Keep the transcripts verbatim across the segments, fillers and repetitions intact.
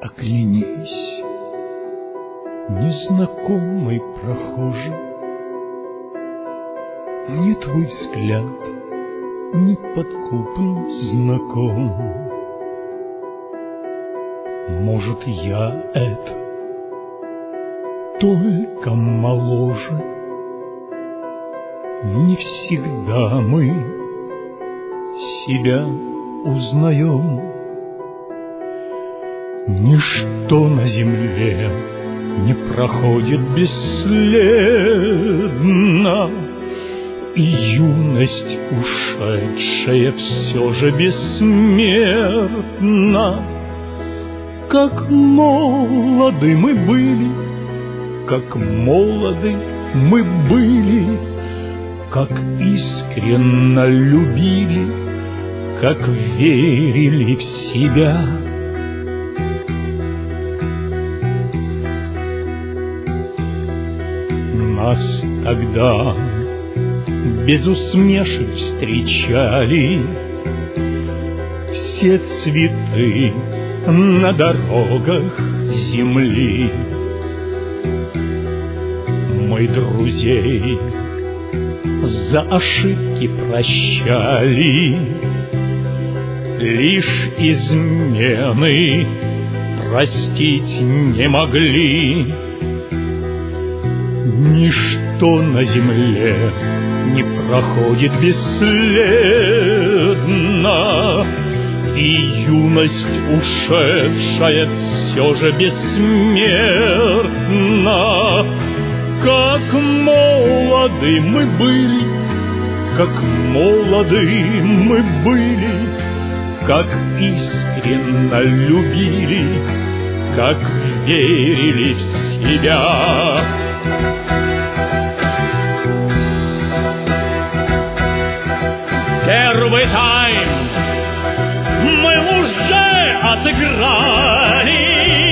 Оглянись, незнакомый прохожий, мне твой взгляд неподкупно знаком. Может, я это только моложе, не всегда мы себя узнаем. Ничто на земле не проходит бесследно, и юность ушедшая все же бессмертна. Как молоды мы были, как молоды мы были, как искренно любили, как верили в себя. Нас тогда без усмешек встречали все цветы на дорогах земли. Мы друзей за ошибки прощали, лишь измены простить не могли. Ничто на земле не проходит бесследно, и юность ушедшая все же бессмертна. Как молоды мы были, как молоды мы были, как искренно любили, как верили в себя. Первый тайм мы уже отыграли,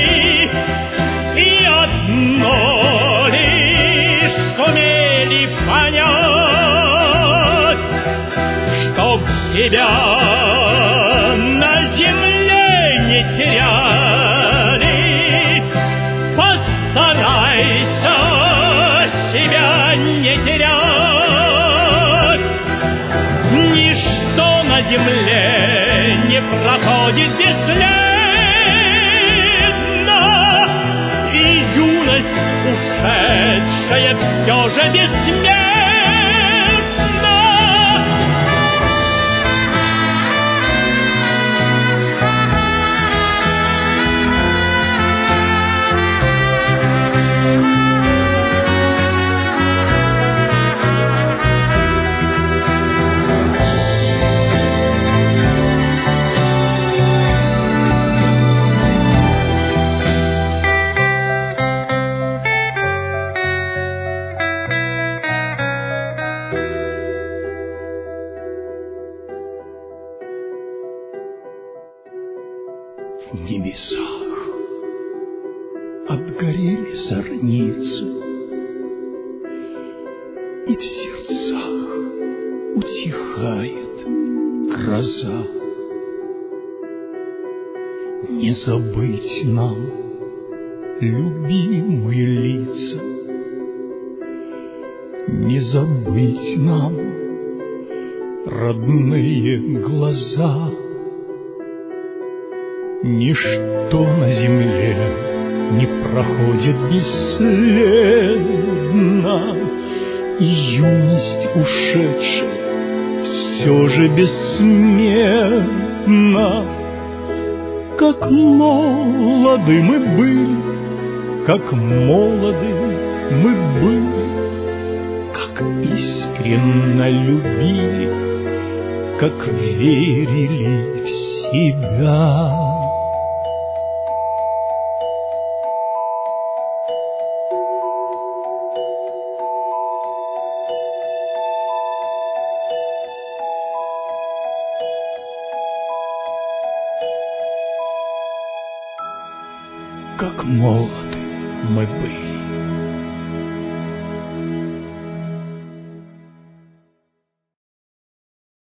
и одно лишь сумели понять, чтоб себя на земле не теряли. Постарайся себя не терять. Ничто на земле не проходит бесследно, и юность ушедшая все же бессмертна. В небесах обгорели зорницы, и в сердцах утихает гроза. Не забыть нам любимые лица, не забыть нам родные глаза. Ничто на земле не проходит бесследно, и юность ушедшая все же бессмертна. Как молоды мы были, как молоды мы были, как искренно любили, как верили в себя. Как молоды мы были.